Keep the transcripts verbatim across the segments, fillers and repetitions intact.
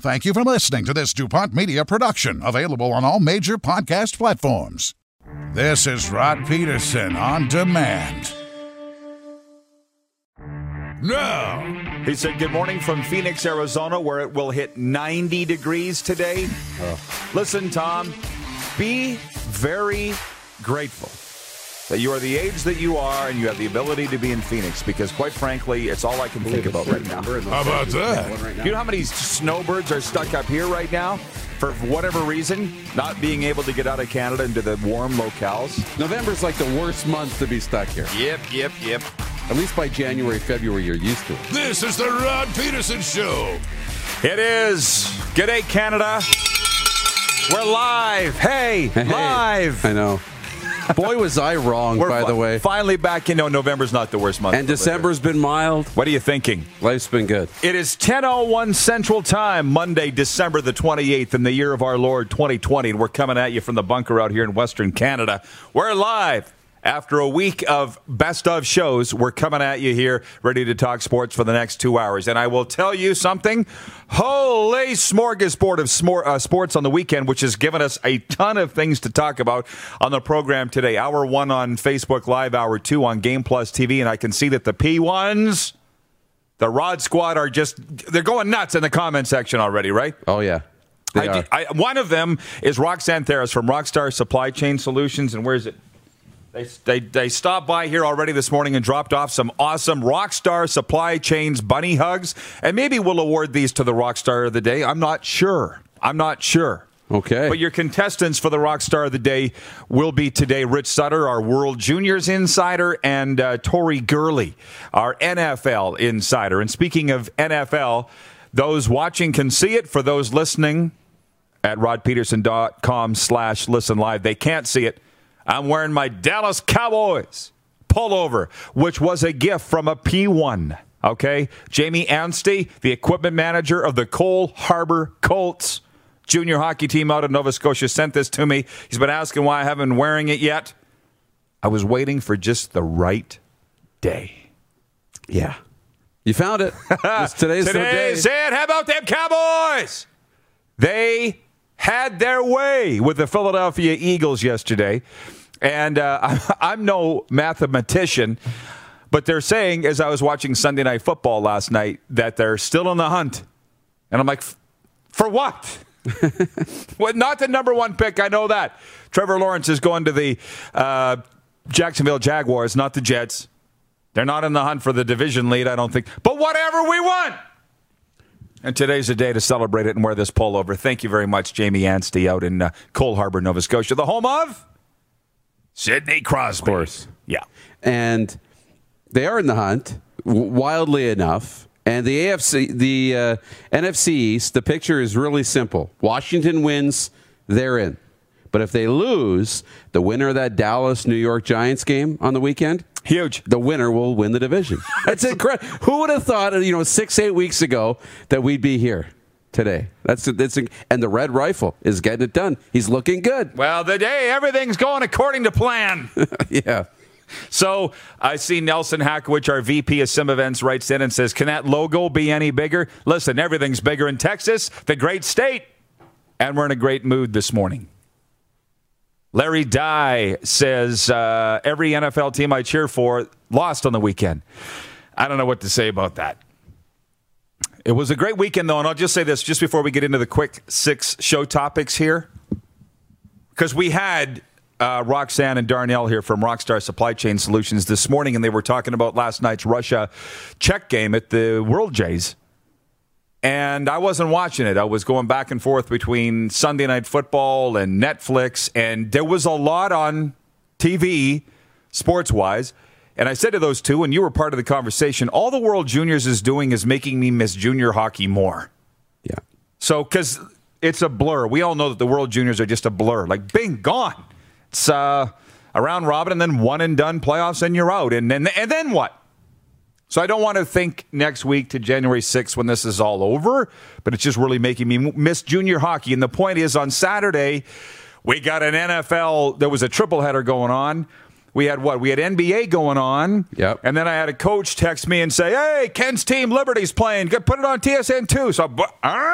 Thank you for listening to this DuPont Media production, available on all major podcast platforms. This is Rod Peterson on demand. No. He said, good morning from Phoenix, Arizona, where it will hit ninety degrees today. Oh. Listen, Tom, be very grateful that you are the age that you are and you have the ability to be in Phoenix, because quite frankly, it's all I can think about right now. How about that? You know how many snowbirds are stuck up here right now? For whatever reason, not being able to get out of Canada into the warm locales. November's like the worst month to be stuck here. Yep, yep, yep. At least by January, February, you're used to it. This is the Rod Peterson Show. It is. G'day, Canada. We're live. Hey, hey live. I know. Boy, was I wrong, We're by fi- the way. Finally back in. No, November's not the worst month. And December's been mild. What are you thinking? Life's been good. It is ten oh one Central Time, Monday, December the twenty-eighth, in the year of our Lord twenty twenty. And we're coming at you from the bunker out here in Western Canada. We're live. After a week of best of shows, we're coming at you here, ready to talk sports for the next two hours. And I will tell you something. Holy smorgasbord of smor- uh, sports on the weekend, which has given us a ton of things to talk about on the program today. Hour one on Facebook Live, hour two on Game Plus T V. And I can see that the P ones, the Rod Squad, are just, they're going nuts in the comment section already, right? Oh, yeah. They I, are. I, one of them is Roxanne Theris from Rockstar Supply Chain Solutions. And where is it? They, they they stopped by here already this morning and dropped off some awesome Rockstar Supply Chains bunny hugs. And maybe we'll award these to the Rockstar of the Day. I'm not sure. I'm not sure. Okay. But your contestants for the Rockstar of the Day will be today Rich Sutter, our World Juniors Insider, and uh, Tori Gurley, our N F L Insider. And speaking of N F L, those watching can see it. For those listening at rodpeterson.com slash listen live, they can't see it. I'm wearing my Dallas Cowboys pullover, which was a gift from a P one, okay? Jamie Anstey, the equipment manager of the Cole Harbor Colts junior hockey team out of Nova Scotia, sent this to me. He's been asking why I haven't been wearing it yet. I was waiting for just the right day. Yeah. You found it. It's today's the day. Today's it. How about them Cowboys? They had their way with the Philadelphia Eagles yesterday. And uh, I'm no mathematician, but they're saying, as I was watching Sunday Night Football last night, that they're still in the hunt. And I'm like, for what? Well, not the number one pick, I know that. Trevor Lawrence is going to the uh, Jacksonville Jaguars, not the Jets. They're not in the hunt for the division lead, I don't think. But whatever, we won! And today's a day to celebrate it and wear this pullover. Thank you very much, Jamie Anstey, out in uh, Cole Harbor, Nova Scotia, the home of Sidney Crosby. Of course. Yeah. And they are in the hunt, w- wildly enough. And the A F C, the uh, N F C East, the picture is really simple. Washington wins, they're in. But if they lose, the winner of that Dallas-New York Giants game on the weekend, huge. The winner will win the division. That's incredible. Who would have thought, you know, six, eight weeks ago that we'd be here today? That's that's and the Red Rifle is getting it done. He's looking good. Well, the day everything's going according to plan. Yeah. So I see Nelson Hackowich, our V P of Sim Events, writes in and says, "Can that logo be any bigger?" Listen, everything's bigger in Texas, the great state, and we're in a great mood this morning. Larry Dye says, uh, every N F L team I cheer for lost on the weekend. I don't know what to say about that. It was a great weekend, though, and I'll just say this just before we get into the quick six show topics here. Because we had uh, Roxanne and Darnell here from Rockstar Supply Chain Solutions this morning, and they were talking about last night's Russia-Czech game at the World Jays. And I wasn't watching it. I was going back and forth between Sunday Night Football and Netflix, and there was a lot on T V, sports-wise. And I said to those two, and you were part of the conversation, all the World Juniors is doing is making me miss junior hockey more. Yeah. So, because it's a blur. We all know that the World Juniors are just a blur. Like, bing, gone. It's uh, a round robin, and then one and done playoffs, and you're out. And then, and then what? So I don't want to think next week to January sixth when this is all over, but it's just really making me miss junior hockey. And the point is, on Saturday, we got an N F L. There was a triple header going on. We had what? We had N B A going on. Yep. And then I had a coach text me and say, hey, Ken's team, Liberty's playing. Put it on T S N two. So, all right,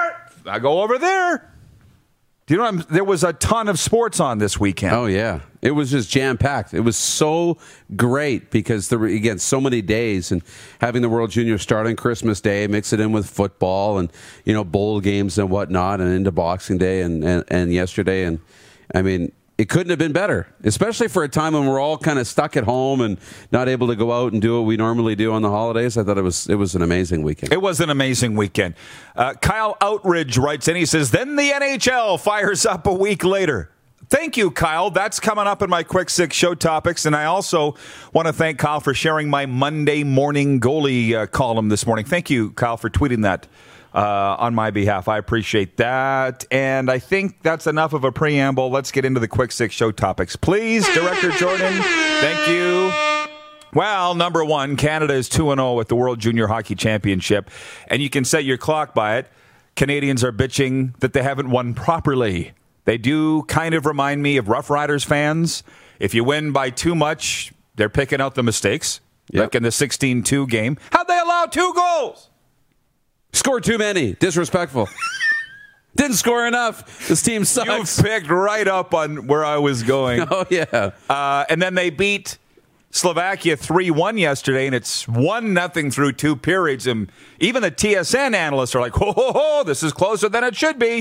I go over there. Do you know, I'm, there was a ton of sports on this weekend. Oh, yeah. It was just jam-packed. It was so great because, there were, again, so many days. And having the World Junior start on Christmas Day, mix it in with football and, you know, bowl games and whatnot, and into Boxing Day and, and, and yesterday. And, I mean, it couldn't have been better, especially for a time when we're all kind of stuck at home and not able to go out and do what we normally do on the holidays. I thought it was it was an amazing weekend. It was an amazing weekend. Uh, Kyle Outridge writes in, he says, then the N H L fires up a week later. Thank you, Kyle. That's coming up in my Quick Six show topics. And I also want to thank Kyle for sharing my Monday morning goalie uh, column this morning. Thank you, Kyle, for tweeting that Uh, on my behalf. I appreciate that. And I think that's enough of a preamble. Let's get into the Quick Six show topics. Please, Director Jordan. Thank you. Well, number one, Canada is two and oh at the World Junior Hockey Championship. And you can set your clock by it. Canadians are bitching that they haven't won properly. They do kind of remind me of Rough Riders fans. If you win by too much, they're picking out the mistakes. Yep. Like in the sixteen two game. How'd they allow two goals? Scored too many. Disrespectful. Didn't score enough. This team sucks. You picked right up on where I was going. Oh, yeah. Uh, and then they beat Slovakia three one yesterday, and it's one nothing through two periods. And even the T S N analysts are like, ho, ho, ho, this is closer than it should be.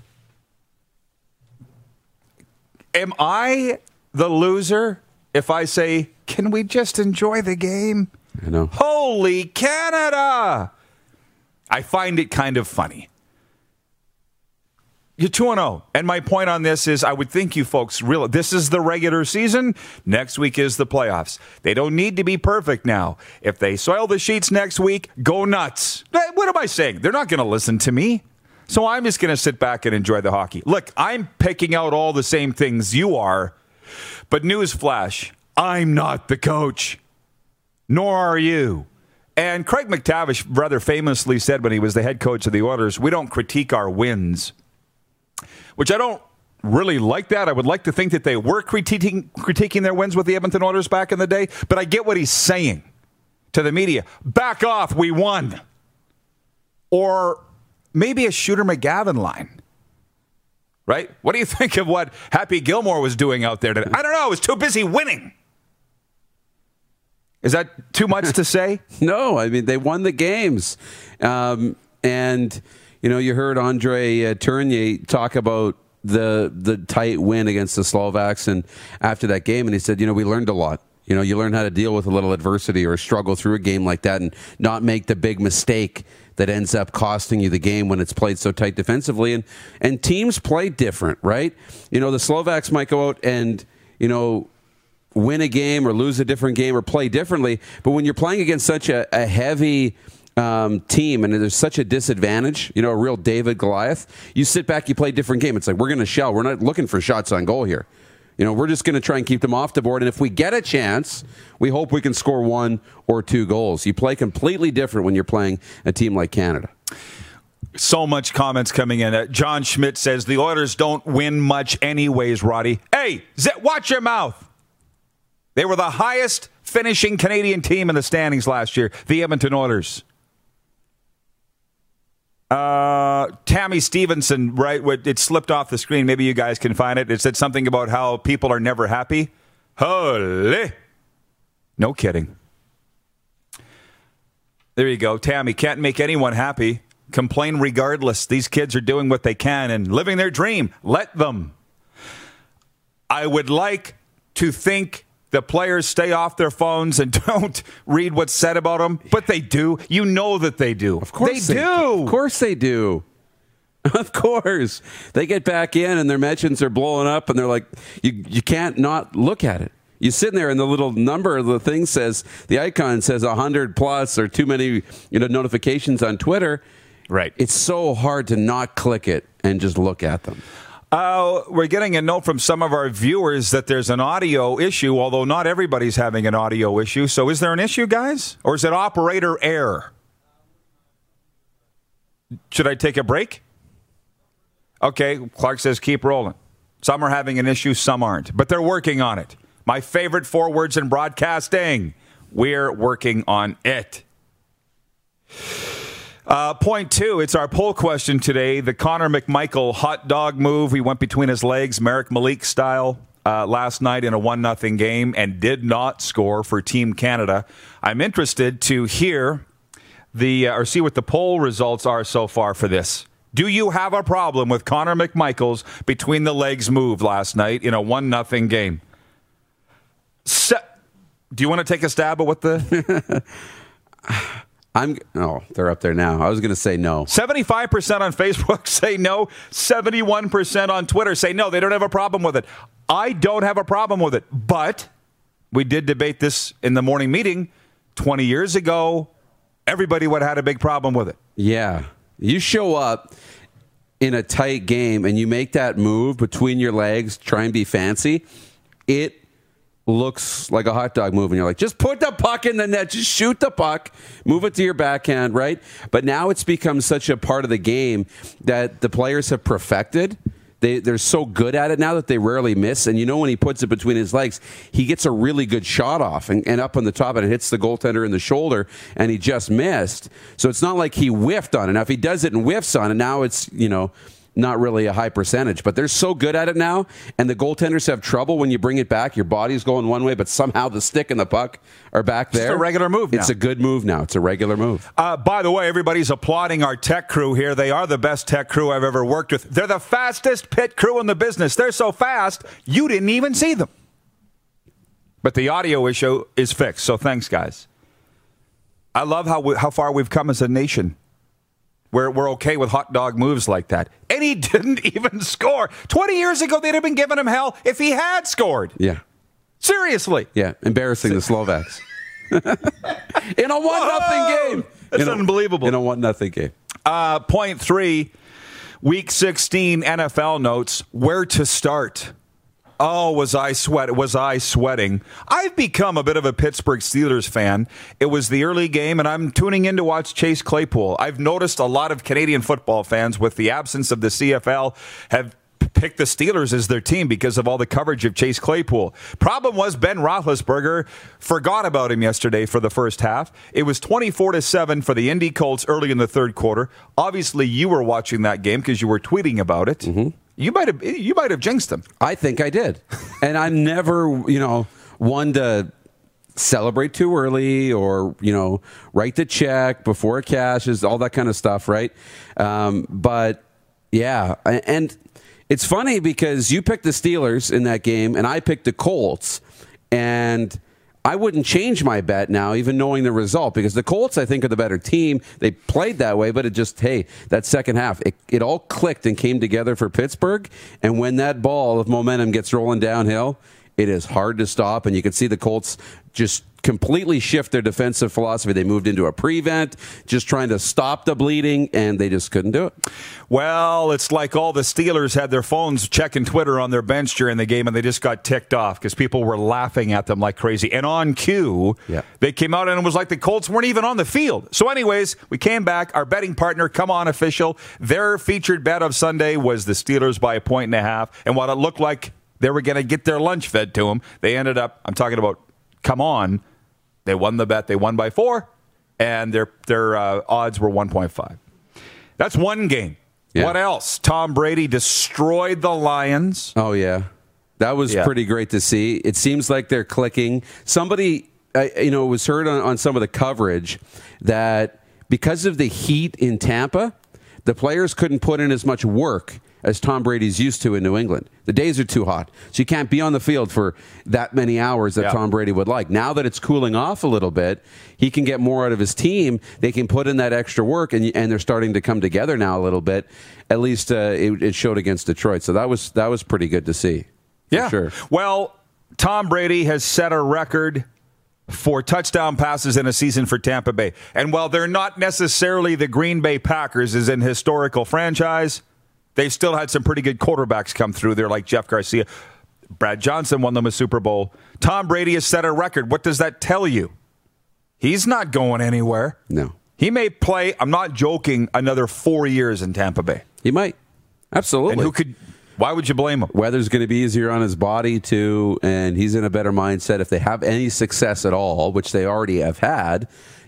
Am I the loser if I say, can we just enjoy the game? I know. Holy Canada! I find it kind of funny. You're two and oh. And my point on this is I would think you folks realize this is the regular season. Next week is the playoffs. They don't need to be perfect now. If they soil the sheets next week, go nuts. What am I saying? They're not going to listen to me. So I'm just going to sit back and enjoy the hockey. Look, I'm picking out all the same things you are. But newsflash, I'm not the coach. Nor are you. And Craig McTavish rather famously said when he was the head coach of the Oilers, we don't critique our wins, which I don't really like that. I would like to think that they were critiquing, critiquing their wins with the Edmonton Oilers back in the day, but I get what he's saying to the media. Back off, we won. Or maybe a Shooter McGavin line, right? What do you think of what Happy Gilmore was doing out there today? I don't know. I was too busy winning. Is that too much to say? No, I mean, they won the games. Um, and, you know, you heard Andre uh, Tournier talk about the the tight win against the Slovaks and after that game, and he said, you know, we learned a lot. You know, you learn how to deal with a little adversity or struggle through a game like that and not make the big mistake that ends up costing you the game when it's played so tight defensively. And, and teams play different, right? You know, the Slovaks might go out and, you know, win a game or lose a different game or play differently. But when you're playing against such a, a heavy um, team and there's such a disadvantage, you know, a real David Goliath, you sit back, you play a different game. It's like, we're going to shell. We're not looking for shots on goal here. You know, we're just going to try and keep them off the board. And if we get a chance, we hope we can score one or two goals. You play completely different when you're playing a team like Canada. So much comments coming in. Uh, John Schmidt says, the Oilers don't win much anyways, Roddy. Hey, Z- watch your mouth. They were the highest finishing Canadian team in the standings last year, the Edmonton Oilers. Uh, Tammy Stevenson, right? It slipped off the screen. Maybe you guys can find it. It said something about how people are never happy. Holy. No kidding. There you go. Tammy, can't make anyone happy. Complain regardless. These kids are doing what they can and living their dream. Let them. I would like to think the players stay off their phones and don't read what's said about them, but they do. You know that they do. Of course they, they do. do. Of course they do. Of course. They get back in and their mentions are blowing up and they're like, you you can't not look at it. You're sitting there and the little number of the thing says, the icon says one hundred plus or too many, you know, notifications on Twitter. Right. It's so hard to not click it and just look at them. Uh, we're getting a note from some of our viewers that there's an audio issue, although not everybody's having an audio issue. So is there an issue, guys? Or is it operator error? Should I take a break? Okay, Clark says keep rolling. Some are having an issue, some aren't. But they're working on it. My favorite four words in broadcasting. We're working on it. Uh, point two, it's our poll question today. The Connor McMichael hot dog move. He went between his legs, Marek Malik style, uh, last night in a one nothing game and did not score for Team Canada. I'm interested to hear the uh, or see what the poll results are so far for this. Do you have a problem with Connor McMichael's between the legs move last night in a one nothing game? Se- Do you want to take a stab at what the... I'm oh, they're up there now. I was going to say no. seventy-five percent on Facebook say no. seventy-one percent on Twitter say no. They don't have a problem with it. I don't have a problem with it. But we did debate this in the morning meeting twenty years ago. Everybody would have had a big problem with it. Yeah. You show up in a tight game and you make that move between your legs, try and be fancy. It looks like a hot dog move, and you're like, just put the puck in the net, just shoot the puck, move it to your backhand, right? But now it's become such a part of the game that the players have perfected. They, they're so good at it now that they rarely miss. And you know, when he puts it between his legs, he gets a really good shot off and, and up on the top, and it hits the goaltender in the shoulder, and he just missed. So it's not like he whiffed on it. Now, if he does it and whiffs on it, now it's, you know, not really a high percentage, but they're so good at it now, and the goaltenders have trouble when you bring it back. Your body's going one way, but somehow the stick and the puck are back there. It's a regular move now. It's a good move now. It's a regular move. Uh, by the way, everybody's applauding our tech crew here. They are the best tech crew I've ever worked with. They're the fastest pit crew in the business. They're so fast, you didn't even see them. But the audio issue is fixed, so thanks, guys. I love how we, how far we've come as a nation. We're, we're okay with hot dog moves like that. And he didn't even score. twenty years ago, they'd have been giving him hell if he had scored. Yeah. Seriously. Yeah, embarrassing the Slovaks. In a one nothing game. That's in a, unbelievable. In a one nothing game. Uh, point three, week sixteen N F L notes, where to start. Oh, was I sweat? Was I sweating? I've become a bit of a Pittsburgh Steelers fan. It was the early game, and I'm tuning in to watch Chase Claypool. I've noticed a lot of Canadian football fans, with the absence of the C F L, have picked the Steelers as their team because of all the coverage of Chase Claypool. Problem was Ben Roethlisberger forgot about him yesterday for the first half. It was twenty-four to seven for the Indy Colts early in the third quarter. Obviously, you were watching that game because you were tweeting about it. Mm-hmm. You might have you might have jinxed them. I think I did. And I'm never, you know, one to celebrate too early or, you know, write the check before it cashes, all that kind of stuff, right? Um, but, yeah. And it's funny because you picked the Steelers in that game and I picked the Colts. And I wouldn't change my bet now, even knowing the result, because the Colts, I think, are the better team. They played that way, but it just, hey, that second half, it, it all clicked and came together for Pittsburgh. And when that ball of momentum gets rolling downhill, it is hard to stop. And you can see the Colts just completely shift their defensive philosophy. They moved into a prevent, just trying to stop the bleeding, and they just couldn't do it. Well, it's like all the Steelers had their phones checking Twitter on their bench during the game, and they just got ticked off because people were laughing at them like crazy. And on cue, yeah. they came out, and it was like the Colts weren't even on the field. So anyways, we came back. Our betting partner, Come On Official, their featured bet of Sunday was the Steelers by a point and a half. And what it looked like they were going to get their lunch fed to them, they ended up, I'm talking about Come On, they won the bet. They won by four, and their their uh, odds were one point five. That's one game. Yeah. What else? Tom Brady destroyed the Lions. Oh, yeah. That was yeah. pretty great to see. It seems like they're clicking. Somebody, uh, you know, was heard on, on some of the coverage that because of the heat in Tampa, the players couldn't put in as much work as Tom Brady's used to in New England. The days are too hot, so you can't be on the field for that many hours that yeah. Tom Brady would like. Now that it's cooling off a little bit, he can get more out of his team. They can put in that extra work, and and they're starting to come together now a little bit. At least uh, it, it showed against Detroit, so that was that was pretty good to see. Yeah, sure. Well, Tom Brady has set a record for touchdown passes in a season for Tampa Bay, and while they're not necessarily the Green Bay Packers as an historical franchise, they've still had some pretty good quarterbacks come through there, like Jeff Garcia. Brad Johnson won them a Super Bowl. Tom Brady has set a record. What does that tell you? He's not going anywhere. No. He may play, I'm not joking, another four years in Tampa Bay. He might. Absolutely. And who could? Why would you blame him? Weather's going to be easier on his body, too, and he's in a better mindset. If they have any success at all, which they already have had,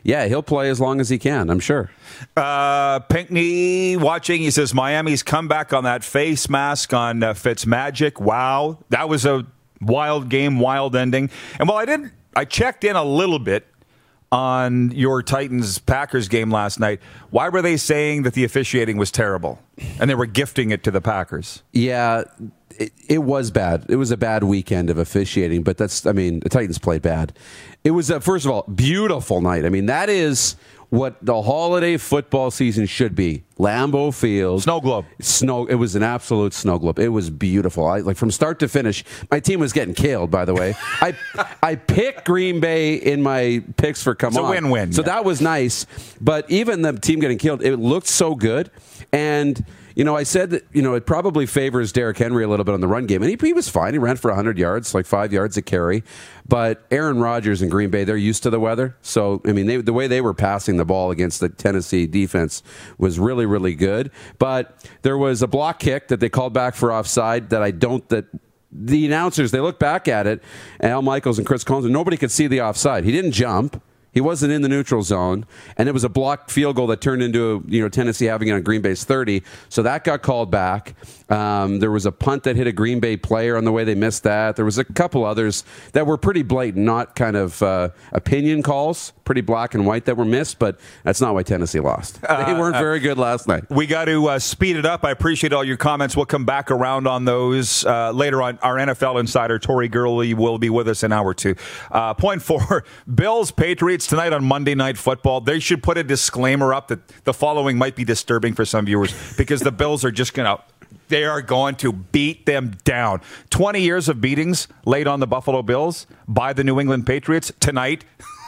yeah, he'll play as long as he can, I'm sure. Uh, Pinckney watching, he says, Miami's comeback on that face mask on uh, Fitzmagic. Wow. That was a wild game, wild ending. And while I didn't, I checked in a little bit on your Titans-Packers game last night. Why were they saying that the officiating was terrible and they were gifting it to the Packers? Yeah, it, it was bad. It was a bad weekend of officiating, but that's, I mean, the Titans played bad. It was, a, first of all, beautiful night. I mean, that is what the holiday football season should be. Lambeau Field. Snow globe. Snow. It was an absolute snow globe. It was beautiful. I, like from start to finish. My team was getting killed, by the way. I I picked Green Bay in my picks for come it's on. It's a win-win. So yeah. that was nice. But even the team getting killed, it looked so good. And you know, I said that, you know, it probably favors Derrick Henry a little bit on the run game. And he, he was fine. He ran for one hundred yards, like five yards a carry. But Aaron Rodgers and Green Bay, they're used to the weather. So, I mean, they, the way they were passing the ball against the Tennessee defense was really, really good. But there was a block kick that they called back for offside that I don't, that the announcers, they look back at it, and Al Michaels and Chris Collins, and nobody could see the offside. He didn't jump. He wasn't in the neutral zone, and it was a blocked field goal that turned into, you know, Tennessee having it on Green Bay's thirty. So that got called back. Um, there was a punt that hit a Green Bay player on the way. They missed that. There was a couple others that were pretty blatant, not kind of uh, opinion calls, pretty black and white that were missed, but that's not why Tennessee lost. They weren't very good last night. We got to uh, speed it up. I appreciate all your comments. We'll come back around on those uh, later on. Our N F L insider, Tori Gurley, will be with us in hour two. Uh, point four, Bills, Patriots tonight on Monday Night Football. They should put a disclaimer up that the following might be disturbing for some viewers because the Bills are just going to They are going to beat them down. twenty years of beatings laid on the Buffalo Bills by the New England Patriots tonight.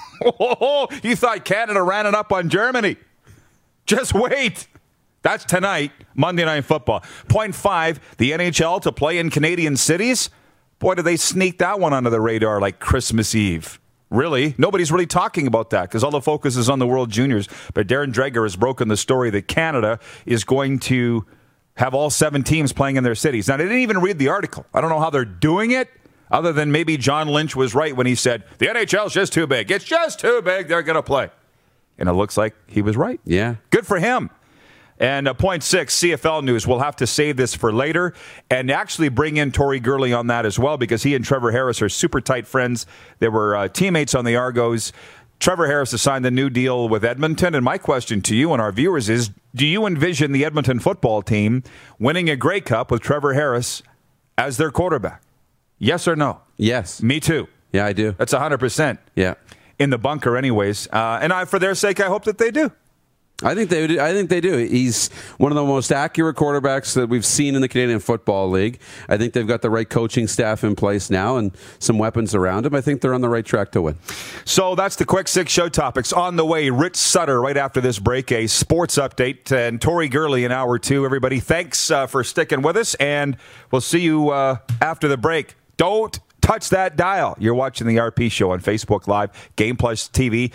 You thought Canada ran it up on Germany. Just wait. That's tonight, Monday Night Football. Point five, the N H L to play in Canadian cities. Boy, did they sneak that one under the radar like Christmas Eve. Really? Nobody's really talking about that because all the focus is on the World Juniors. But Darren Dreger has broken the story that Canada is going to have all seven teams playing in their cities. Now, I didn't even read the article. I don't know how they're doing it, other than maybe John Lynch was right when he said, the N H L is just too big. It's just too big. They're going to play. And it looks like he was right. Yeah. Good for him. And uh, point six, C F L news. We'll have to save this for later and actually bring in Tori Gurley on that as well because he and Trevor Harris are super tight friends. They were uh, teammates on the Argos. Trevor Harris has signed a new deal with Edmonton. And my question to you and our viewers is, do you envision the Edmonton football team winning a Grey Cup with Trevor Harris as their quarterback? Yes or no? Yes. Me too. Yeah, I do. That's one hundred percent. Yeah. In the bunker anyways. Uh, and I, for their sake, I hope that they do. I think they do. I think they do. He's one of the most accurate quarterbacks that we've seen in the Canadian Football League. I think they've got the right coaching staff in place now and some weapons around him. I think they're on the right track to win. So that's the quick six show topics. On the way, Rich Sutter right after this break, a sports update, and Tori Gurley in hour two. Everybody, thanks uh, for sticking with us, and we'll see you uh, after the break. Don't touch that dial. You're watching the R P Show on Facebook Live, Game Plus T V,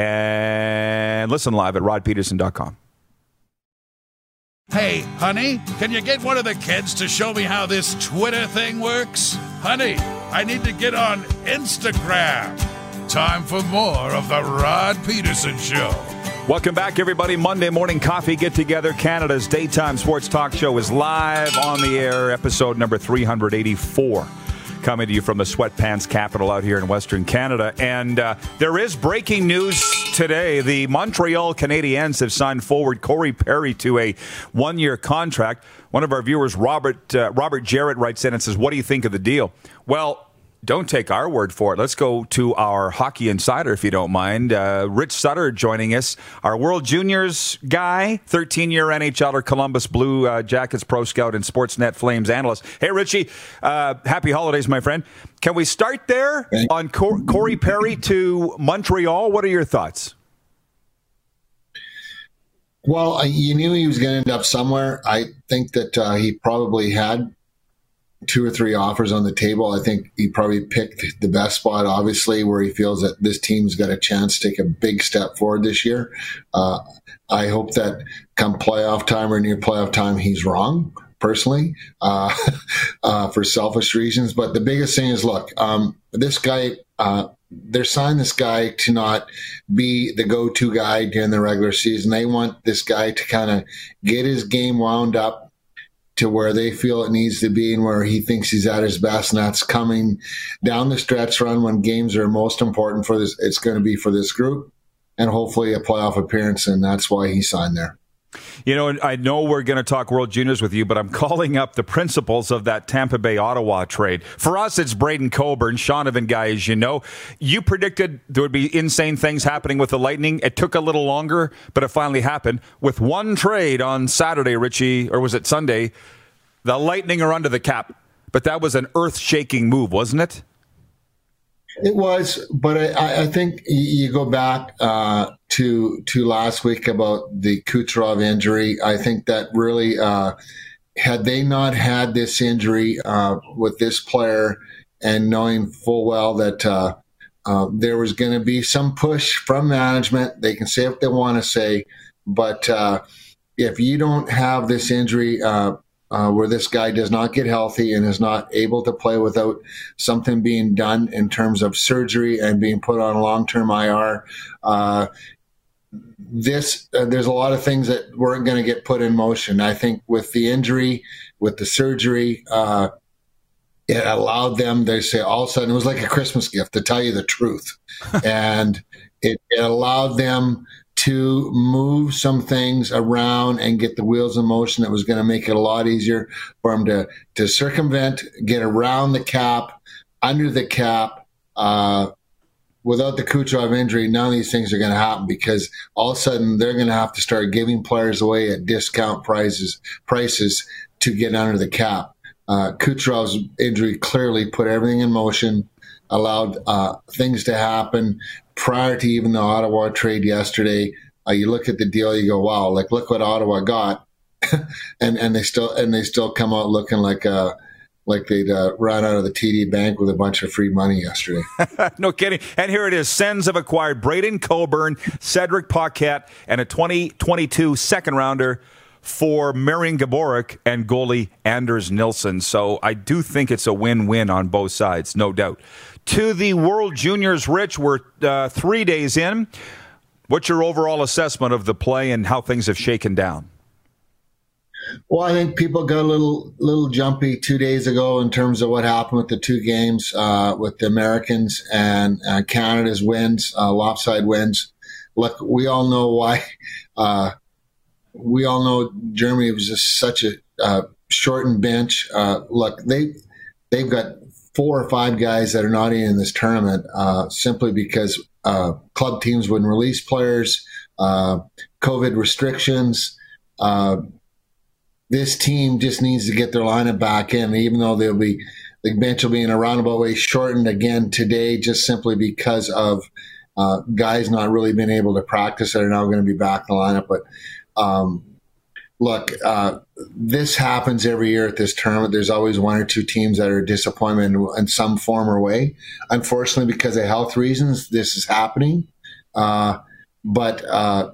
and listen live at rod peterson dot com. Hey, honey, can you get one of the kids to show me how this Twitter thing works? Honey, I need to get on Instagram. Time for more of the Rod Peterson Show. Welcome back, everybody. Monday morning coffee get-together. Canada's daytime sports talk show is live on the air, episode number three hundred eighty-four. Coming to you from the sweatpants capital out here in Western Canada. And uh, there is breaking news today. The Montreal Canadiens have signed forward Corey Perry to a one-year contract. One of our viewers, Robert uh, Robert Jarrett, writes in and says, what do you think of the deal? Well, don't take our word for it. Let's go to our hockey insider, if you don't mind. Uh, Rich Sutter joining us, our World Juniors guy, thirteen-year N H L er, Columbus Blue uh, Jackets pro scout and Sportsnet Flames analyst. Hey, Richie, uh, happy holidays, my friend. Can we start there on Cor- Corey Perry to Montreal? What are your thoughts? Well, you knew he was going to end up somewhere. I think that uh, he probably had two or three offers on the table. I think he probably picked the best spot, obviously, where he feels that this team's got a chance to take a big step forward this year. Uh, I hope that come playoff time or near playoff time, he's wrong, personally, uh, uh, for selfish reasons. But the biggest thing is, look, um, this guy, uh, they're signing this guy to not be the go-to guy during the regular season. They want this guy to kind of get his game wound up to where they feel it needs to be and where he thinks he's at his best, and that's coming down the stretch run when games are most important for this. It's going to be for this group and hopefully a playoff appearance, and that's why he signed there. You know, I know we're going to talk World Juniors with you, but I'm calling up the principals of that Tampa Bay Ottawa trade. For us, it's Braden Coburn, Shaunavon guy, as you know. You predicted there would be insane things happening with the Lightning. It took a little longer, but it finally happened. With one trade on Saturday, Richie, or was it Sunday, the Lightning are under the cap. But that was an earth-shaking move, wasn't it? It was, but I, I think you go back uh, to to last week about the Kucherov injury. I think that really, uh, had they not had this injury uh, with this player and knowing full well that uh, uh, there was going to be some push from management, they can say what they want to say, but uh, if you don't have this injury, uh, Uh, where this guy does not get healthy and is not able to play without something being done in terms of surgery and being put on long-term I R. Uh, this uh, there's a lot of things that weren't going to get put in motion. I think with the injury, with the surgery, uh, it allowed them, they say all of a sudden, it was like a Christmas gift, to tell you the truth. And it, it allowed them to move some things around and get the wheels in motion. That was going to make it a lot easier for them to, to circumvent, get around the cap, under the cap. Uh, without the Kucherov injury, none of these things are going to happen because all of a sudden they're going to have to start giving players away at discount prices, prices to get under the cap. Uh, Kucherov's injury clearly put everything in motion, allowed uh, things to happen prior to even the Ottawa trade yesterday. Uh, you look at the deal, you go, "Wow! Like, look what Ottawa got," and and they still and they still come out looking like uh like they'd uh, run out of the T D Bank with a bunch of free money yesterday. No kidding. And here it is: Sens have acquired Braden Coburn, Cedric Paquette, and a twenty twenty-two second rounder for Marian Gaborik and goalie Anders Nilsson. So I do think it's a win-win on both sides, no doubt. To the World Juniors, Rich, we're uh, three days in. What's your overall assessment of the play and how things have shaken down? Well, I think people got a little little jumpy two days ago in terms of what happened with the two games uh, with the Americans and uh, Canada's wins, uh, lopsided wins. Look, we all know why. Uh, we all know Germany was just such a uh, shortened bench. Uh, look, they they've got four or five guys that are not in this tournament uh, simply because uh, club teams wouldn't release players, uh, COVID restrictions. Uh, this team just needs to get their lineup back in, even though they'll be the bench will be in a roundabout way shortened again today, just simply because of uh, guys not really being able to practice that are now going to be back in the lineup. But um, look, uh, this happens every year at this tournament. There's always one or two teams that are a disappointment in, in some form or way. Unfortunately, because of health reasons, this is happening. Uh, but uh,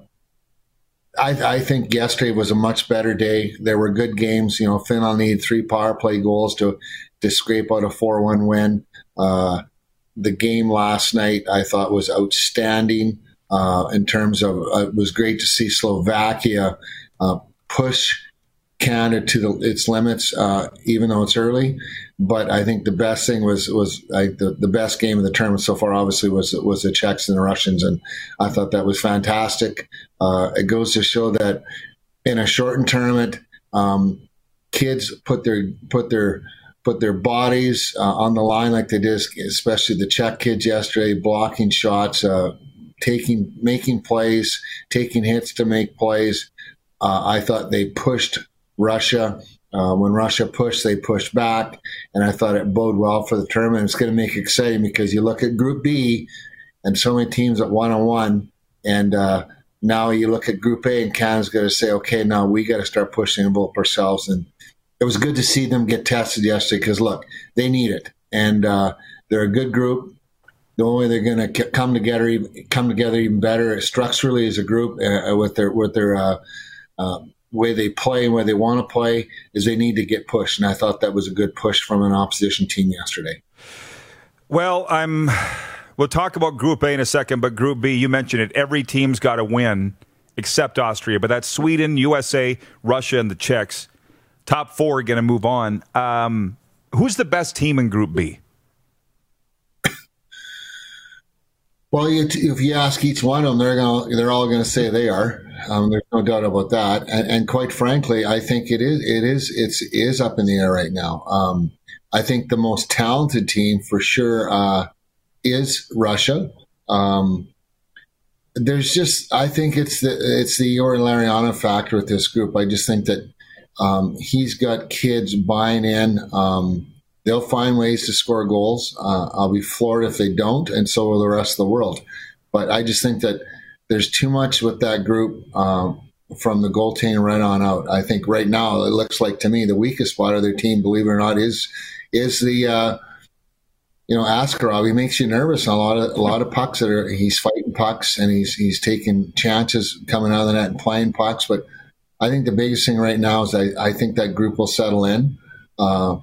I, I think yesterday was a much better day. There were good games. You know, Finland needed three power play goals to to scrape out a four one win. Uh, the game last night I thought was outstanding uh, in terms of uh, it was great to see Slovakia uh, push Canada to the, its limits, uh, even though it's early. But I think the best thing was was like the, the best game of the tournament so far. Obviously, was was the Czechs and the Russians, and I thought that was fantastic. Uh, it goes to show that in a shortened tournament, um, kids put their put their put their bodies uh, on the line like they did, especially the Czech kids yesterday, blocking shots, uh, taking making plays, taking hits to make plays. Uh, I thought they pushed Russia. Uh, when Russia pushed, they pushed back, and I thought it bode well for the tournament. It's going to make it exciting because you look at Group B and so many teams at one-on-one, and uh, now you look at Group A and Canada's going to say, okay, now we got to start pushing and envelope ourselves. And it was good to see them get tested yesterday because, look, they need it, and uh, they're a good group. The only way they're going to come together, come together even better structurally as a group uh, with their with their uh, uh, way they play and where they want to play is they need to get pushed. And I thought that was a good push from an opposition team yesterday. Well, I'm We'll talk about Group A in a second, but Group B, you mentioned it. Every team's got to win except Austria, but that's Sweden, U S A, Russia, and the Czechs. Top four are going to move on. Um, who's the best team in Group B? Well, you, if you ask each one of them, they're going they're all going to say they are. Um, there's no doubt about that. And, and quite frankly, I think it is it is it's is up in the air right now. Um, I think the most talented team for sure uh, is Russia. Um, there's just I think it's the it's the Yuri Lariano factor with this group. I just think that um, he's got kids buying in. Um, They'll find ways to score goals. Uh, I'll be floored if they don't, and so will the rest of the world. But I just think that there's too much with that group um, from the goaltending right on out. I think right now it looks like to me the weakest spot of their team, believe it or not, is is the uh, you know Askarov. He makes you nervous on a lot of a lot of pucks that are he's fighting pucks and he's he's taking chances coming out of the net and playing pucks. But I think the biggest thing right now is I, I think that group will settle in. Uh,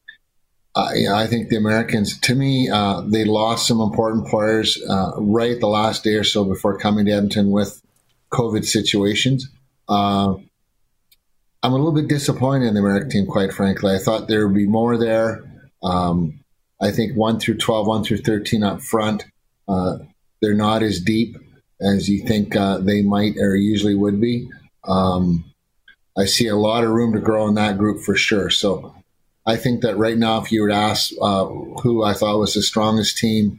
I, I think the Americans, to me, uh, they lost some important players uh, right the last day or so before coming to Edmonton with COVID situations. Uh, I'm a little bit disappointed in the American team, quite frankly. I thought there would be more there. Um, I think one through twelve, one through thirteen up front, uh, they're not as deep as you think uh, they might or usually would be. Um, I see a lot of room to grow in that group for sure. So I think that right now, if you were to ask uh, who I thought was the strongest team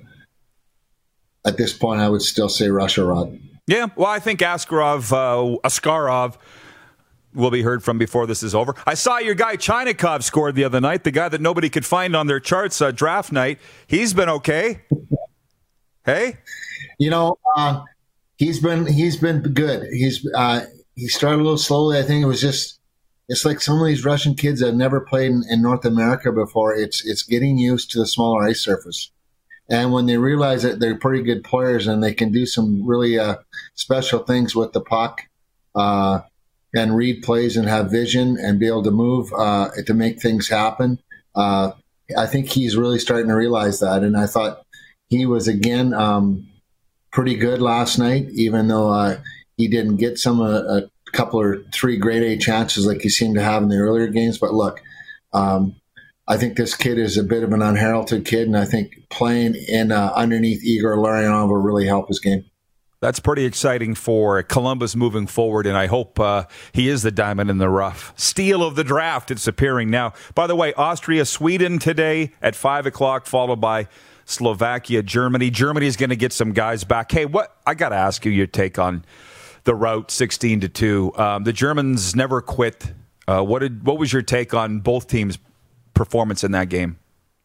at this point, I would still say Russia, Rod. Yeah, well, I think Askarov, uh, Askarov will be heard from before this is over. I saw your guy Chinikov scored the other night, the guy that nobody could find on their charts uh, draft night. He's been okay. Hey? You know, uh, he's been he's been good. He's uh, he started a little slowly. I think it was just It's like some of these Russian kids that have never played in, in North America before. It's it's getting used to the smaller ice surface. And when they realize that they're pretty good players and they can do some really uh, special things with the puck uh, and read plays and have vision and be able to move uh, to make things happen, uh, I think he's really starting to realize that. And I thought he was, again, um, pretty good last night, even though uh, he didn't get some uh, uh, couple or three grade A chances like he seemed to have in the earlier games. But look, um, I think this kid is a bit of an unheralded kid, and I think playing in uh, underneath Igor Larionov will really help his game. That's pretty exciting for Columbus moving forward, and I hope uh, he is the diamond in the rough. Steal of the draft, it's appearing now. By the way, Austria, Sweden today at five o'clock, followed by Slovakia, Germany. Germany's going to get some guys back. Hey, what I got to ask you your take on the route sixteen to two. Um, the Germans never quit. Uh, what did what was your take on both teams' performance in that game?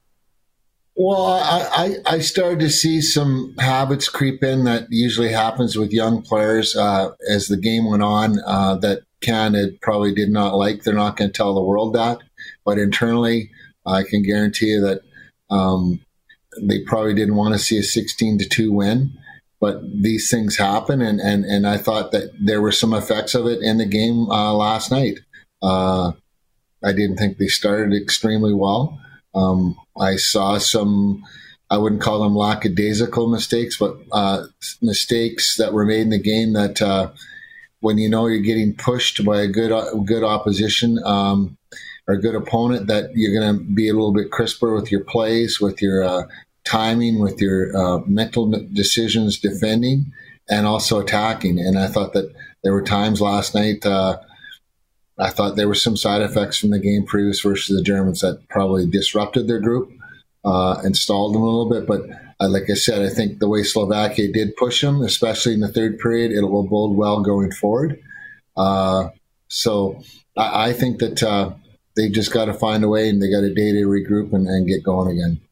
Well, I, I, I started to see some habits creep in that usually happens with young players uh, as the game went on uh, that Canada probably did not like. They're not going to tell the world that, but internally, I can guarantee you that um, they probably didn't want to see a sixteen to two win. But these things happen, and, and, and I thought that there were some effects of it in the game uh, last night. Uh, I didn't think they started extremely well. Um, I saw some, I wouldn't call them lackadaisical mistakes, but uh, mistakes that were made in the game that uh, when you know you're getting pushed by a good good opposition um, or a good opponent, that you're going to be a little bit crisper with your plays, with your uh, timing, with your uh, mental decisions defending and also attacking. And I thought that there were times last night, uh, I thought there were some side effects from the game previous versus the Germans that probably disrupted their group uh, and stalled them a little bit. But uh, like I said, I think the way Slovakia did push them, especially in the third period, it will bode well going forward. Uh, so I, I think that uh, they just got to find a way, and they got a day to regroup and, and get going again.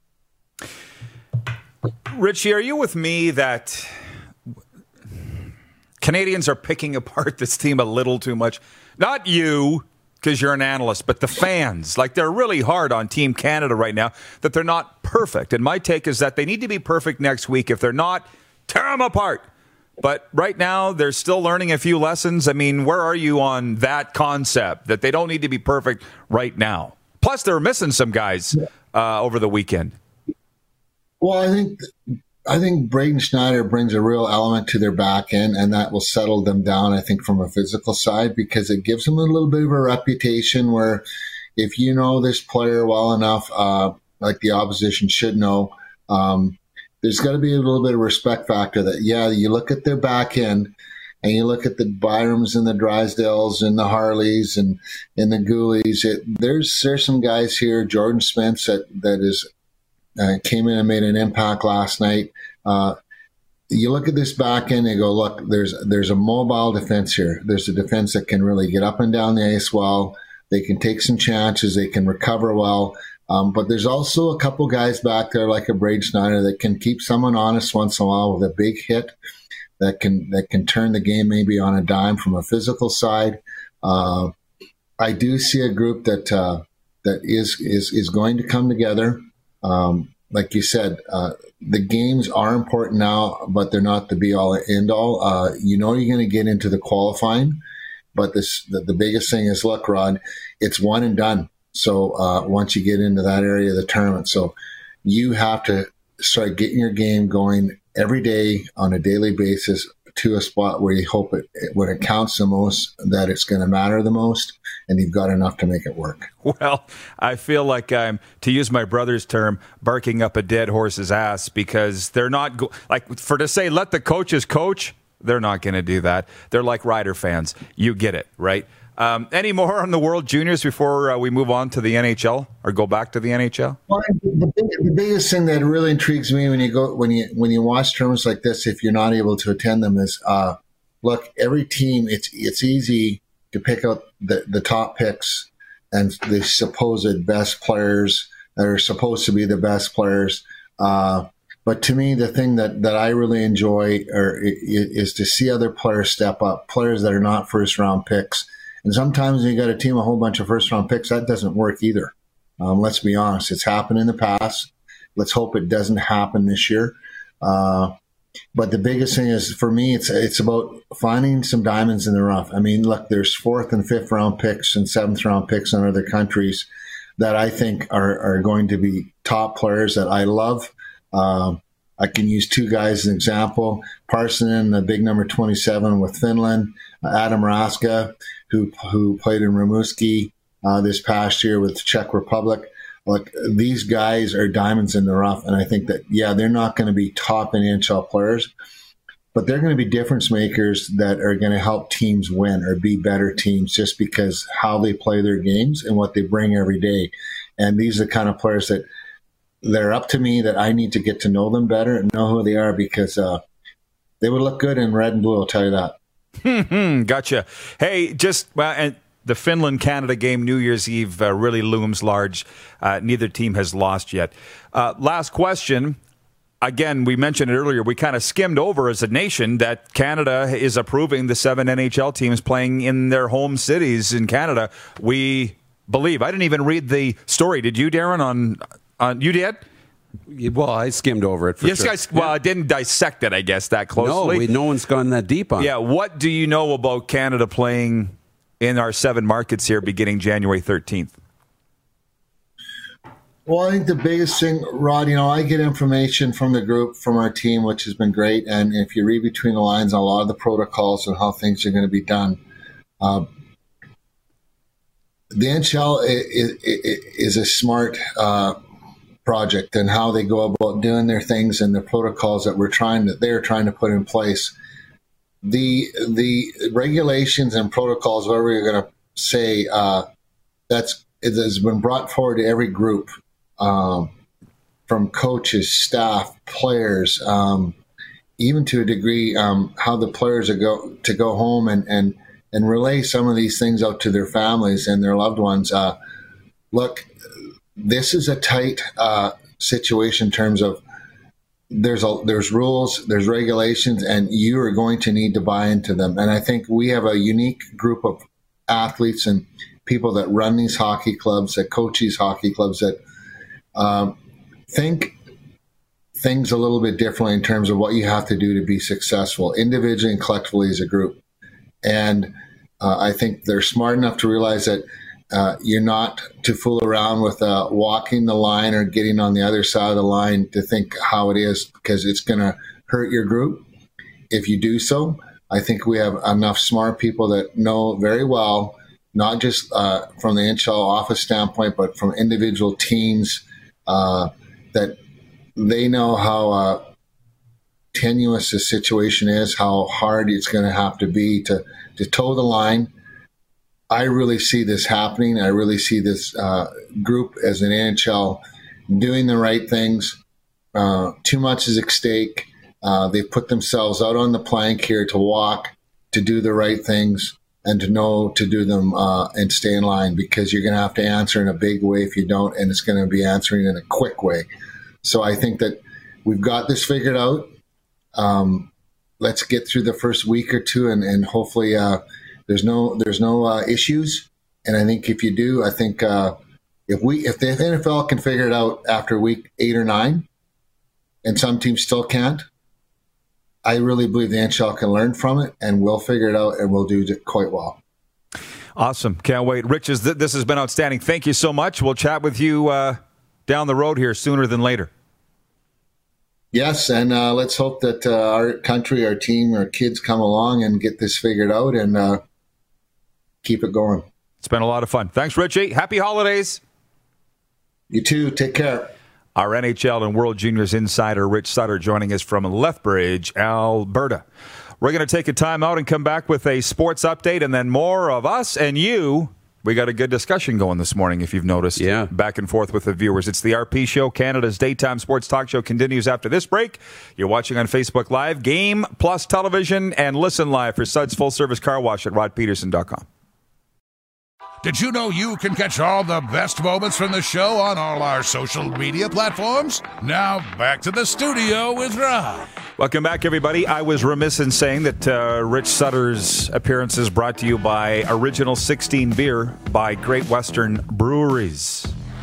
Richie, are you with me that Canadians are picking apart this team a little too much? Not you, because you're an analyst, but the fans. Like, they're really hard on Team Canada right now, that they're not perfect. And my take is that they need to be perfect next week. If they're not, tear them apart. But right now, they're still learning a few lessons. I mean, where are you on that concept, that they don't need to be perfect right now? Plus, they're missing some guys uh, over the weekend. Well, I think I think Braden Schneider brings a real element to their back end, and that will settle them down, I think, from a physical side, because it gives them a little bit of a reputation where if you know this player well enough, uh, like the opposition should know, um, there's got to be a little bit of respect factor that, yeah, you look at their back end and you look at the Byrams and the Drysdales and the Harleys and, and the Goolies. It, there's, there's some guys here, Jordan Spence, that, that is Uh, came in and made an impact last night. Uh, you look at this back end and go, look, there's there's a mobile defense here. There's a defense that can really get up and down the ice well. They can take some chances. They can recover well. Um, but there's also a couple guys back there like a Braden Schneider that can keep someone honest once in a while with a big hit that can that can turn the game maybe on a dime from a physical side. Uh, I do see a group that uh, that is is is going to come together. Um, like you said, uh, the games are important now, but they're not the be-all and end-all. Uh, you know you're going to get into the qualifying, but this the, the biggest thing is, look, Rod, it's one and done. So uh, once you get into that area of the tournament, so you have to start getting your game going every day on a daily basis to a spot where you hope it, when it counts the most, that it's going to matter the most, and you've got enough to make it work. Well, I feel like I'm, to use my brother's term, barking up a dead horse's ass, because they're not, go- like, for to say, let the coaches coach, they're not going to do that. They're like Rider fans. You get it, right? Um, any more on the World Juniors before uh, we move on to the N H L or go back to the N H L? Well, the, big, the biggest thing that really intrigues me when you go when you when you watch tournaments like this, if you're not able to attend them, is uh, look, every team. It's it's easy to pick out the, the top picks and the supposed best players that are supposed to be the best players. Uh, but to me, the thing that, that I really enjoy are, is to see other players step up, players that are not first round picks. And sometimes when you got a team a whole bunch of first round picks, that doesn't work either. Um, let's be honest. It's happened in the past. Let's hope it doesn't happen this year. Uh, but the biggest thing is, for me, it's it's about finding some diamonds in the rough. I mean, look, there's fourth and fifth round picks and seventh round picks in other countries that I think are, are going to be top players that I love. Uh, I can use two guys as an example. Parssinen, the big number twenty-seven with Finland. Adam Raska, who who played in Rimouski uh, this past year with the Czech Republic. Look, these guys are diamonds in the rough, and I think that, yeah, they're not going to be top N H L players, but they're going to be difference makers that are going to help teams win or be better teams just because how they play their games and what they bring every day. And these are the kind of players that they're up to me, that I need to get to know them better and know who they are, because uh, they would look good in red and blue, I'll tell you that. Hmm, gotcha. Hey, just well, and the Finland-Canada game, New Year's Eve, uh, really looms large. Uh, neither team has lost yet. Uh, last question. Again, we mentioned it earlier. We kind of skimmed over as a nation that Canada is approving the seven N H L teams playing in their home cities in Canada. We believe. I didn't even read the story. Did you, Darren? On, on you did? Well, I skimmed over it for yes, sure. guys. Well, I didn't dissect it, I guess, that closely. No, we, no one's gone that deep on it. Yeah, what do you know about Canada playing in our seven markets here beginning January thirteenth? Well, I think the biggest thing, Rod, you know, I get information from the group, from our team, which has been great. And if you read between the lines on a lot of the protocols and how things are going to be done, uh, the N H L is, is, is a smart uh, project, and how they go about doing their things and the protocols that we're trying that they're trying to put in place. The the regulations and protocols, whatever you're going to say, uh, that's it has been brought forward to every group, um, from coaches, staff, players, um, even to a degree, um, how the players are go to go home and and and relay some of these things out to their families and their loved ones. Uh, look, this is a tight uh, situation in terms of there's a, there's rules, there's regulations, and you are going to need to buy into them. And I think we have a unique group of athletes and people that run these hockey clubs, that coach these hockey clubs, that um, think things a little bit differently in terms of what you have to do to be successful, individually and collectively as a group. And uh, I think they're smart enough to realize that uh, you're not to fool around with uh, walking the line or getting on the other side of the line to think how it is, because it's going to hurt your group if you do so. I think we have enough smart people that know very well, not just uh, from the N H L office standpoint, but from individual teams, uh, that they know how uh, tenuous the situation is, how hard it's going to have to be to, to toe the line. I really see this happening. I really see this uh, group as an N H L doing the right things. Uh, too much is at stake. Uh, they've put themselves out on the plank here to walk, to do the right things, and to know to do them uh, and stay in line, because you're going to have to answer in a big way if you don't, and it's going to be answering in a quick way. So I think that we've got this figured out. Um, let's get through the first week or two, and, and hopefully uh, there's no there's no uh, issues. And I think if you do, I think uh, if we if the N F L can figure it out after week eight or nine, and some teams still can't, I really believe the N H L can learn from it, and we'll figure it out, and we'll do it quite well. Awesome. Can't wait. Rich, this has been outstanding. Thank you so much. We'll chat with you uh, down the road here sooner than later. Yes, and uh, let's hope that uh, our country, our team, our kids come along and get this figured out and uh, keep it going. It's been a lot of fun. Thanks, Richie. Happy holidays. You too. Take care. Our N H L and World Juniors insider, Rich Sutter, joining us from Lethbridge, Alberta. We're going to take a time out and come back with a sports update, and then more of us and you. We got a good discussion going this morning, if you've noticed. Yeah. Back and forth with the viewers. It's the R P Show. Canada's daytime sports talk show continues after this break. You're watching on Facebook Live, Game Plus Television, and listen live for Suds Full Service Car Wash at rod peterson dot com. Did you know you can catch all the best moments from the show on all our social media platforms? Now, back to the studio with Rod. Welcome back, everybody. I was remiss in saying that uh, Rich Sutter's appearance is brought to you by Original sixteen Beer by Great Western Breweries.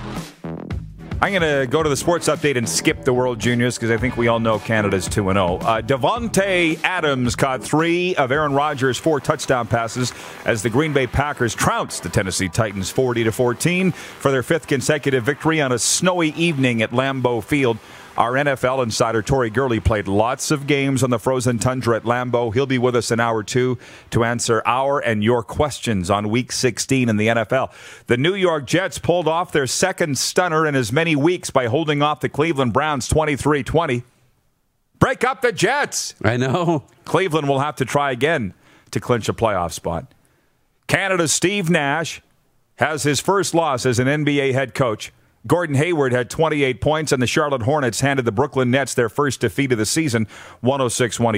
I'm going to go to the sports update and skip the World Juniors because I think we all know Canada's two and oh. Uh, Davante Adams caught three of Aaron Rodgers' four touchdown passes as the Green Bay Packers trounced the Tennessee Titans forty to fourteen for their fifth consecutive victory on a snowy evening at Lambeau Field. Our N F L insider, Tori Gurley, played lots of games on the frozen tundra at Lambeau. He'll be with us in hour two to answer our and your questions on Week sixteen in the N F L. The New York Jets pulled off their second stunner in as many weeks by holding off the Cleveland Browns twenty-three twenty. Break up the Jets! I know. Cleveland will have to try again to clinch a playoff spot. Canada's Steve Nash has his first loss as an N B A head coach. Gordon Hayward had twenty-eight points, and the Charlotte Hornets handed the Brooklyn Nets their first defeat of the season, one oh six one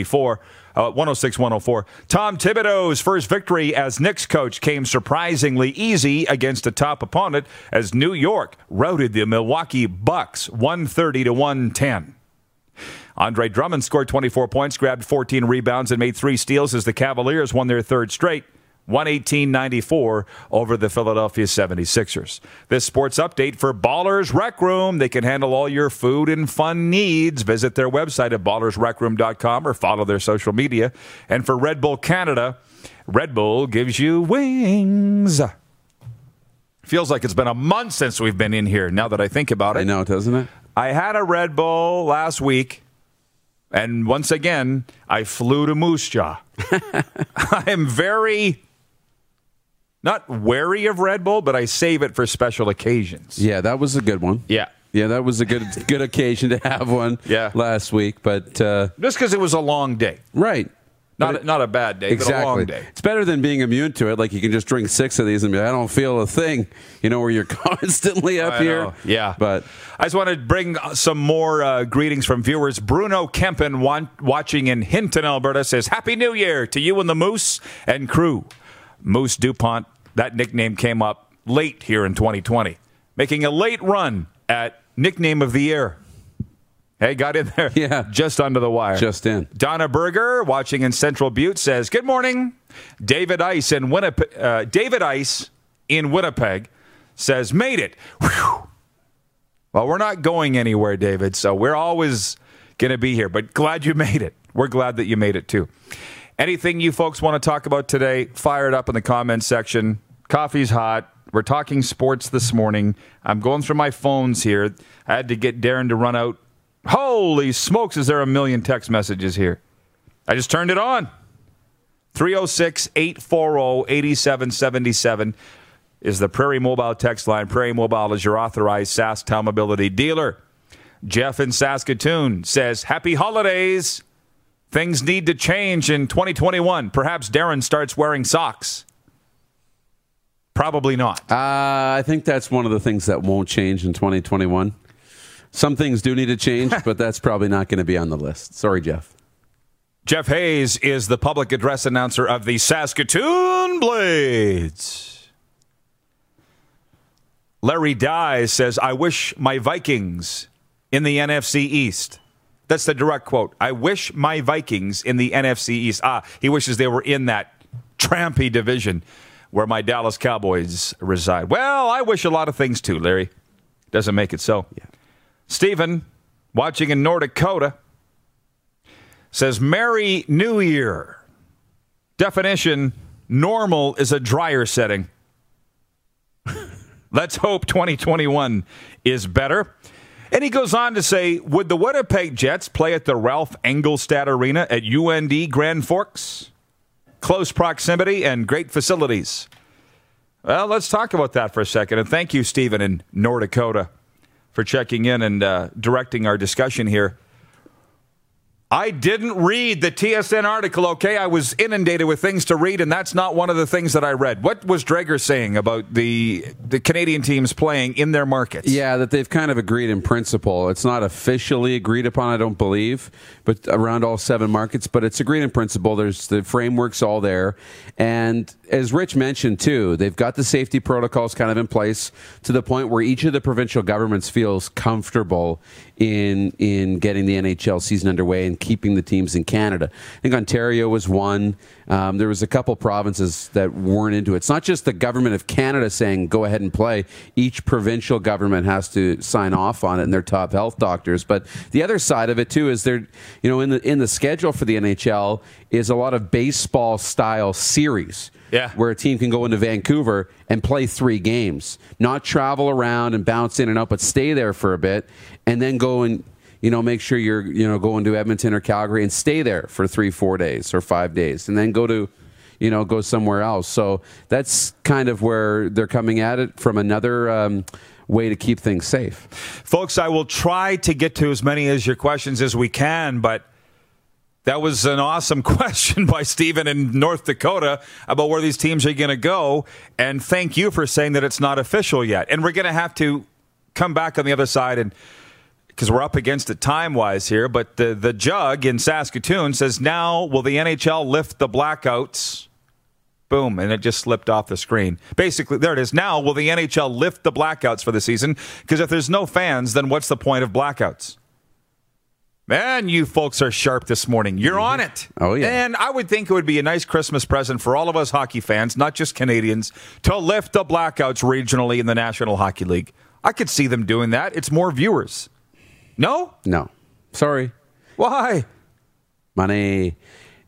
oh four. Tom Thibodeau's first victory as Knicks coach came surprisingly easy against a top opponent as New York routed the Milwaukee Bucks one thirty to one ten. Andre Drummond scored twenty-four points, grabbed fourteen rebounds, and made three steals as the Cavaliers won their third straight, one eighteen ninety-four over the Philadelphia seventy-sixers. This sports update for Ballers Rec Room. They can handle all your food and fun needs. Visit their website at ballers rec room dot com or follow their social media. And for Red Bull Canada, Red Bull gives you wings. Feels like it's been a month since we've been in here, now that I think about it. I know, doesn't it? I had a Red Bull last week, and once again, I flew to Moose Jaw. I am very... not wary of Red Bull, but I save it for special occasions. Yeah, that was a good one. Yeah. Yeah, that was a good good occasion to have one yeah. last week. But uh, just because it was a long day. Right. Not it, a, not a bad day, exactly. but a long day. It's better than being immune to it. Like you can just drink six of these and be like, I don't feel a thing, you know, where you're constantly up I here. know. Yeah. But I just want to bring some more uh, greetings from viewers. Bruno Kempen, wa- watching in Hinton, Alberta, says, Happy New Year to you and the Moose and crew. Moose DuPont, that nickname came up late here in twenty twenty, making a late run at Nickname of the Year. Hey, got in there. Yeah. Just under the wire. Just in. Donna Berger, watching in Central Butte, says, Good morning. David Ice in Winnipeg, uh, David Ice in Winnipeg says, Made it. Whew. Well, we're not going anywhere, David, so we're always going to be here. But glad you made it. We're glad that you made it, too. Anything you folks want to talk about today, fire it up in the comments section. Coffee's hot. We're talking sports this morning. I'm going through my phones here. I had to get Darren to run out. Holy smokes, is there a million text messages here? I just turned it on. three oh six, eight four oh, eight seven seven seven is the Prairie Mobile text line. Prairie Mobile is your authorized SaskTel Mobility dealer. Jeff in Saskatoon says, happy holidays. Things need to change in twenty twenty-one. Perhaps Darren starts wearing socks. Probably not. Uh, I think that's one of the things that won't change in twenty twenty-one. Some things do need to change, but that's probably not going to be on the list. Sorry, Jeff. Jeff Hayes is the public address announcer of the Saskatoon Blades. Larry Dye says, I wish my Vikings in the N F C East. That's the direct quote. I wish my Vikings in the N F C East. Ah, he wishes they were in that trampy division where my Dallas Cowboys reside. Well, I wish a lot of things too, Larry. Doesn't make it so. Yeah. Stephen, watching in North Dakota, says, Merry New Year. Definition, normal is a drier setting. Let's hope twenty twenty-one is better. And he goes on to say, would the Winnipeg Jets play at the Ralph Engelstad Arena at U N D Grand Forks? Close proximity and great facilities. Well, let's talk about that for a second. And thank you, Stephen, in North Dakota, for checking in and uh, directing our discussion here. I didn't read the T S N article, okay? I was inundated with things to read, and that's not one of the things that I read. What was Dreger saying about the the Canadian teams playing in their markets? Yeah, that they've kind of agreed in principle. It's not officially agreed upon, I don't believe, but around all seven markets, but it's agreed in principle. There's the framework's all there. And as Rich mentioned, too, they've got the safety protocols kind of in place to the point where each of the provincial governments feels comfortable in in getting the N H L season underway and keeping the teams in Canada. I think Ontario was one. Um, there was a couple provinces that weren't into it. It's not just the government of Canada saying go ahead and play. Each provincial government has to sign off on it, and their top health doctors. But the other side of it too is there, you know, in the in the schedule for the N H L is a lot of baseball style series. Yeah. Where a team can go into Vancouver and play three games, not travel around and bounce in and out, but stay there for a bit and then go and, you know, make sure you're, you know, going to Edmonton or Calgary and stay there for three, four days or five days and then go to, you know, go somewhere else. So that's kind of where they're coming at it from another um, way to keep things safe. Folks, I will try to get to as many of your questions as we can, but that was an awesome question by Stephen in North Dakota about where these teams are going to go. And thank you for saying that it's not official yet. And we're going to have to come back on the other side and because we're up against it time-wise here. But the, the Jug in Saskatoon says, now will the N H L lift the blackouts? Boom, and it just slipped off the screen. Basically, there it is. Now will the N H L lift the blackouts for the season? Because if there's no fans, then what's the point of blackouts? Man, you folks are sharp this morning. You're on it. Oh, yeah. And I would think it would be a nice Christmas present for all of us hockey fans, not just Canadians, to lift the blackouts regionally in the National Hockey League. I could see them doing that. It's more viewers. No? No. Sorry. Why? Money.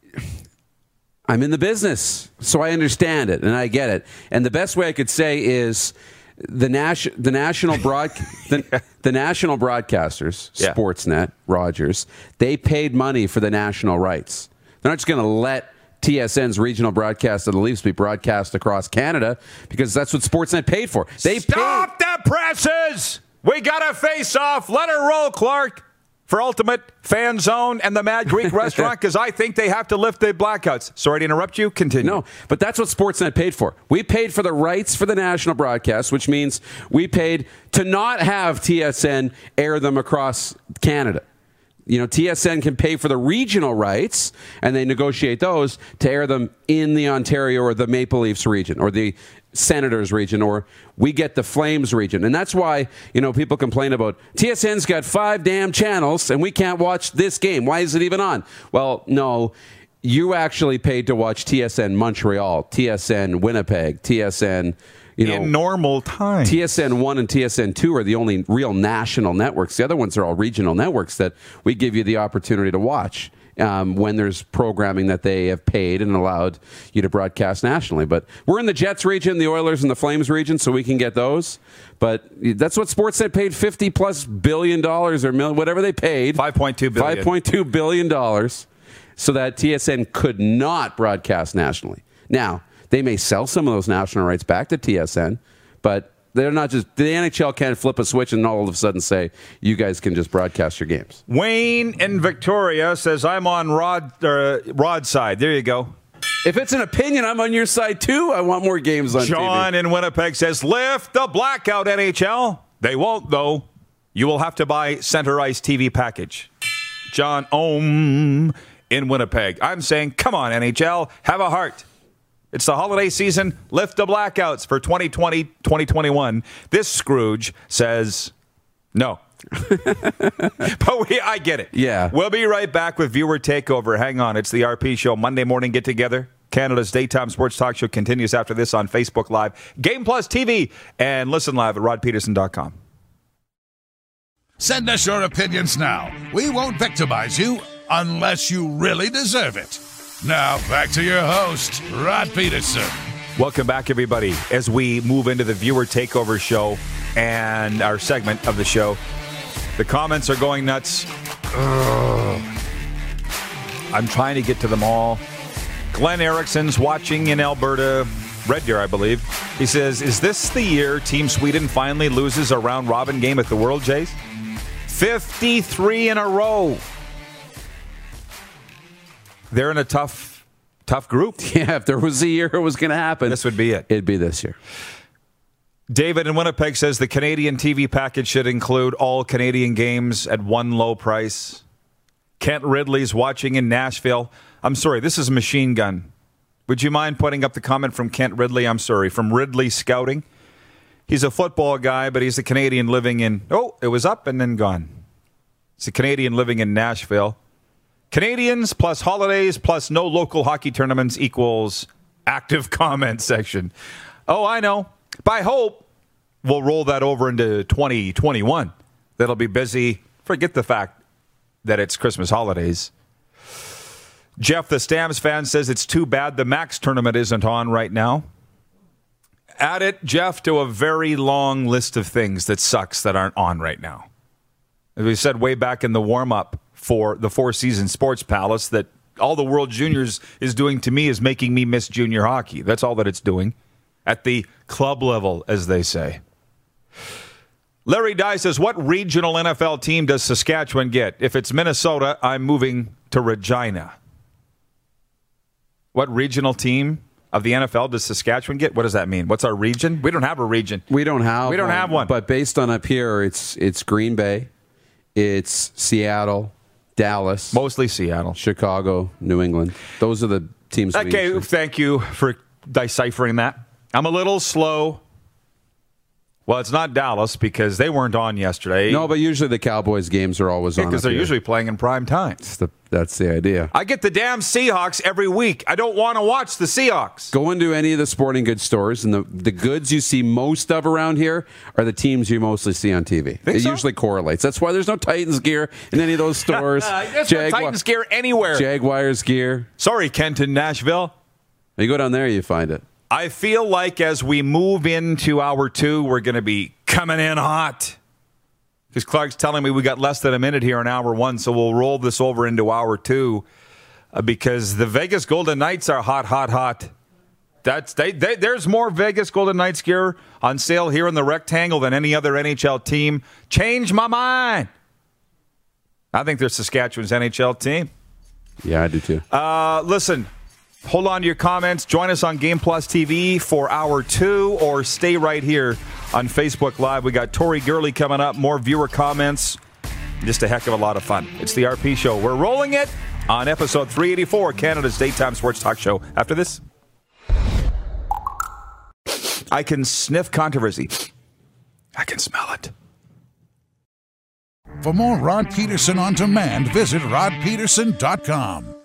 I'm in the business, so I understand it, and I get it. And the best way I could say is the, nas- the national broad- the, the national broadcasters, yeah. Sportsnet, Rogers, they paid money for the national rights. They're not just going to let T S N's regional broadcast of the Leafs be broadcast across Canada because that's what Sportsnet paid for. They Stop paid- the presses! We got to face off. Let her roll, Clark, for Ultimate Fan Zone and the Mad Greek Restaurant because I think they have to lift the blackouts. Sorry to interrupt you. Continue. No, but that's what Sportsnet paid for. We paid for the rights for the national broadcast, which means we paid to not have T S N air them across Canada. You know, T S N can pay for the regional rights, and they negotiate those to air them in the Ontario or the Maple Leafs region or the Senators region, or we get the Flames region. And that's why, you know, people complain about T S N's got five damn channels and we can't watch this game. Why is it even on? Well, no, you actually paid to watch T S N Montreal, T S N Winnipeg, T S N, you know, in normal time. T S N one and T S N two are the only real national networks. The other ones are all regional networks that we give you the opportunity to watch. um, when there's programming that they have paid and allowed you to broadcast nationally. But we're in the Jets region, the Oilers and the Flames region, so we can get those. But that's what Sportsnet paid fifty plus billion dollars or mil, whatever they paid. five point two billion dollars. five point two billion dollars so that T S N could not broadcast nationally. Now, they may sell some of those national rights back to T S N, but they're not just, the N H L can't flip a switch and all of a sudden say, you guys can just broadcast your games. Wayne in Victoria says, I'm on Rod, uh, Rod's side. There you go. If it's an opinion, I'm on your side too. I want more games on John T V. in Winnipeg says, lift the blackout, N H L. They won't, though. You will have to buy Center Ice T V package. John Ohm in Winnipeg. I'm saying, come on, N H L, have a heart. It's the holiday season. Lift the blackouts for twenty twenty, twenty twenty-one. This Scrooge says no. But we, I get it. Yeah. We'll be right back with Viewer Takeover. Hang on. It's the R P Show. Monday morning get together. Canada's daytime sports talk show continues after this on Facebook Live, Game Plus T V, and listen live at rod peterson dot com. Send us your opinions now. We won't victimize you unless you really deserve it. Now, back to your host, Rod Peterson. Welcome back, everybody, as we move into the Viewer Takeover show and our segment of the show. The comments are going nuts. Ugh. I'm trying to get to them all. Glenn Erickson's watching in Alberta, Red Deer, I believe. He says, is this the year Team Sweden finally loses a round-robin game at the World Jays? fifty-three in a row. They're in a tough, tough group. Yeah, if there was a year it was going to happen, this would be it. It'd be this year. David in Winnipeg says the Canadian T V package should include all Canadian games at one low price. Kent Ridley's watching in Nashville. I'm sorry, this is Machine Gun. Would you mind putting up the comment from Kent Ridley? I'm sorry, from Ridley Scouting. He's a football guy, but he's a Canadian living in... Oh, it was up and then gone. He's a Canadian living in Nashville. Canadians plus holidays plus no local hockey tournaments equals active comment section. Oh, I know. But I hope we'll roll that over into twenty twenty-one. That'll be busy. Forget the fact that it's Christmas holidays. Jeff, the Stamps fan, says it's too bad the Max tournament isn't on right now. Add it, Jeff, to a very long list of things that sucks that aren't on right now. As we said way back in the warm-up for the Four Seasons Sports Palace, that all the World Juniors is doing to me is making me miss junior hockey. That's all that it's doing. At the club level, as they say. Larry Dye says, what regional N F L team does Saskatchewan get? If it's Minnesota, I'm moving to Regina. What regional team of the N F L does Saskatchewan get? What does that mean? What's our region? We don't have a region. We don't have We don't one, have one. But based on up here, it's it's Green Bay, it's Seattle, Dallas. Mostly Seattle. Chicago, New England. Those are the teams. we Okay, usually- thank you for deciphering that. I'm a little slow. Well, it's not Dallas because they weren't on yesterday. No, but usually the Cowboys games are always on. Because up they're here. usually playing in prime time. That's the, that's the idea. I get the damn Seahawks every week. I don't want to watch the Seahawks. Go into any of the sporting goods stores, and the, the goods you see most of around here are the teams you mostly see on T V. Think it so? usually correlates. That's why there's no Titans gear in any of those stores. There's no Titans gear anywhere. Jaguars gear. Sorry, Kenton, Nashville. You go down there, you find it. I feel like as we move into hour two, we're going to be coming in hot. Because Clark's telling me we got less than a minute here in hour one, so we'll roll this over into hour two. Uh, because the Vegas Golden Knights are hot, hot, hot. That's they, they, There's more Vegas Golden Knights gear on sale here in the Rectangle than any other N H L team. Change my mind. I think they're Saskatchewan's N H L team. Yeah, I do too. Uh, listen. Hold on to your comments. Join us on Game Plus T V for hour two, or stay right here on Facebook Live. We got Tori Gurley coming up, more viewer comments. Just a heck of a lot of fun. It's the R P Show. We're rolling it on episode three eighty-four, Canada's daytime sports talk show. After this, I can sniff controversy. I can smell it. For more Rod Peterson on demand, visit rod peterson dot com.